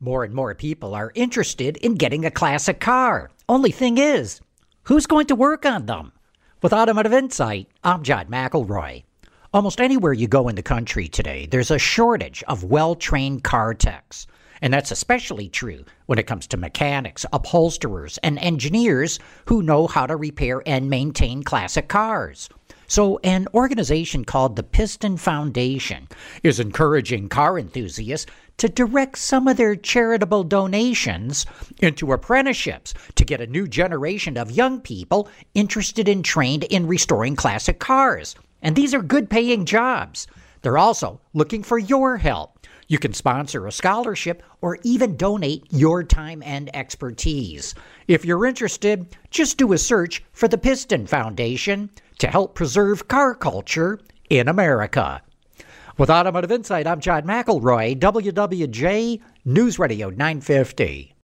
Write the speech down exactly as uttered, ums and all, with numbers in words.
More and more people are interested in getting a classic car. Only thing is, who's going to work on them? With Automotive Insight, I'm John McElroy. Almost anywhere you go in the country today, there's a shortage of well-trained car techs. And that's especially true when it comes to mechanics, upholsterers, and engineers who know how to repair and maintain classic cars. So an organization called the Piston Foundation is encouraging car enthusiasts to direct some of their charitable donations into apprenticeships to get a new generation of young people interested and trained in restoring classic cars. And these are good-paying jobs. They're also looking for your help. You can sponsor a scholarship or even donate your time and expertise. If you're interested, just do a search for the Piston Foundation to help preserve car culture in America. With Automotive Insight, I'm John McElroy, W W J News Radio nine fifty.